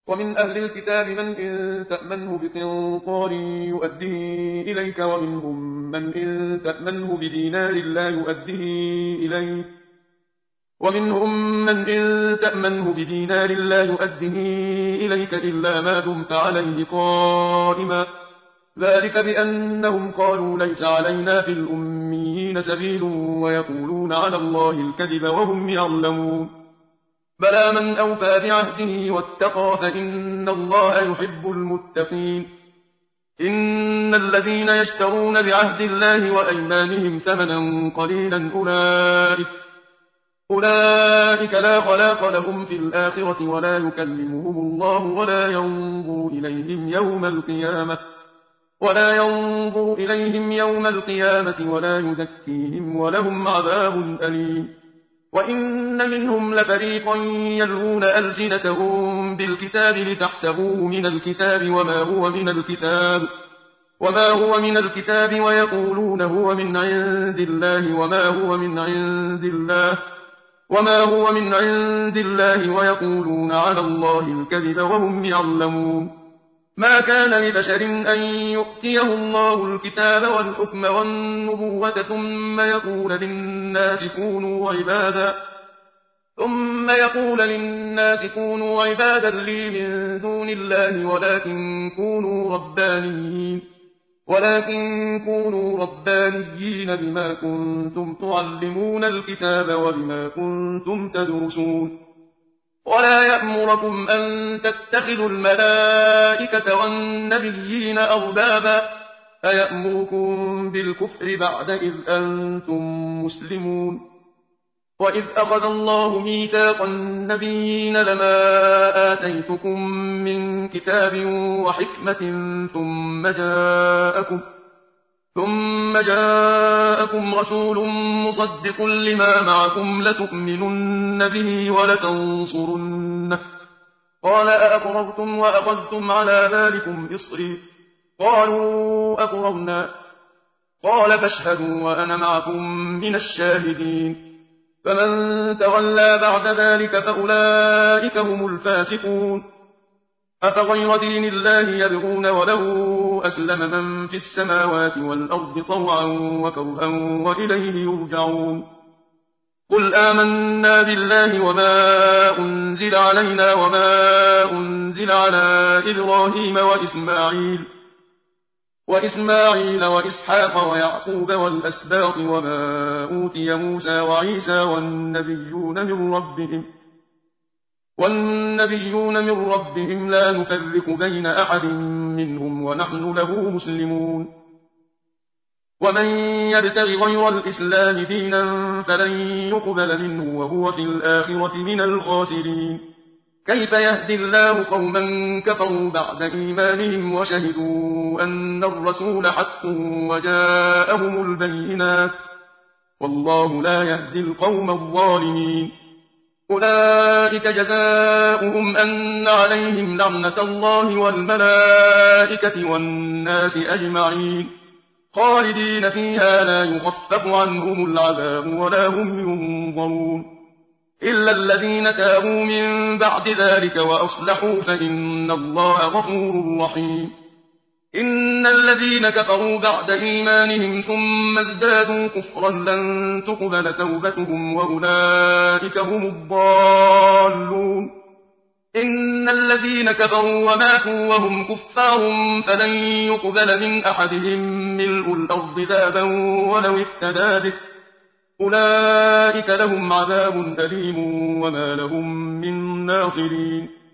ومن أهل الكتاب من إن تأمنه بقنطار يؤديه إليك، ومنهم من إن تأمنه بدينار لا يؤديه إليك، إلا ما دمت عليه قائما. ذلك بأنهم قالوا ليس علينا في الأميين سبيل ويقولون على الله الكذب وهم يعلمون. بلى من أوفى بعهده واتقى فإن الله يحب المتقين. إن الذين يشترون بعهد الله وأيمانهم ثمنا قليلا أولئك لا خلاق لهم في الآخرة ولا يكلمهم الله ولا ينظر إليهم يوم القيامة ولا يزكيهم ولهم عذاب أليم. وإن منهم لفريقا يلوون ألسنتهم بالكتاب لتحسبوه من الكتاب وما هو من الكتاب ويقولون هو من عند الله وما هو من عند الله ويقولون على الله الكذب وهم يعلمون. ما كان لبشر أن يؤتيه الله الكتاب والحكم والنبوة ثم يقول للناس كونوا عبادا لي من دون الله ولكن كونوا ربانيين بما كنتم تعلمون الكتاب وبما كنتم تدرسون. ولا يأمركم أن تتخذوا الملائكة والنبيين أربابا أيأمركم بالكفر بعد إذ أنتم مسلمون. وإذ أخذ الله ميثاق النبيين لما آتيتكم من كتاب وحكمة ثم جاءكم رسول مصدق لما معكم لتؤمنن به ولتنصرنه قال أأقررتم وأخذتم على ذلكم إصري قالوا أقررنا قال فاشهدوا وأنا معكم من الشاهدين. فمن تولى بعد ذلك فأولئك هم الفاسقون. أفغير دين الله يبغون وله أسلم من في السماوات والأرض طوعا وكرها وإليه يرجعون. قل آمنا بالله وما أنزل علينا وما أنزل على إبراهيم وإسماعيل وإسحاق ويعقوب والأسباط وما أوتي موسى وعيسى والنبيون من ربهم لا نفرق بين أحد منهم ونحن له مسلمون. ومن يبتغ غير الإسلام دينا فلن يقبل منه وهو في الآخرة من الخاسرين. كيف يهدي الله قوما كفروا بعد إيمانهم وشهدوا أن الرسول حق وجاءهم البينات والله لا يهدي القوم الظالمين. أولئك جزاؤهم أن عليهم لعنة الله والملائكة والناس أجمعين خالدين فيها لا يخفف عنهم العذاب ولا هم ينظرون إلا الذين تابوا من بعد ذلك وأصلحوا فإن الله غفور رحيم. إن الذين كفروا بعد إيمانهم ثم ازدادوا كفرا لن تقبل توبتهم وأولئك هم الضالون. إن الذين كفروا وماتوا وهم كفار فلن يقبل من أحدهم ملء الأرض ذهبا ولو افتدى به أولئك لهم عذاب أليم وما لهم من ناصرين.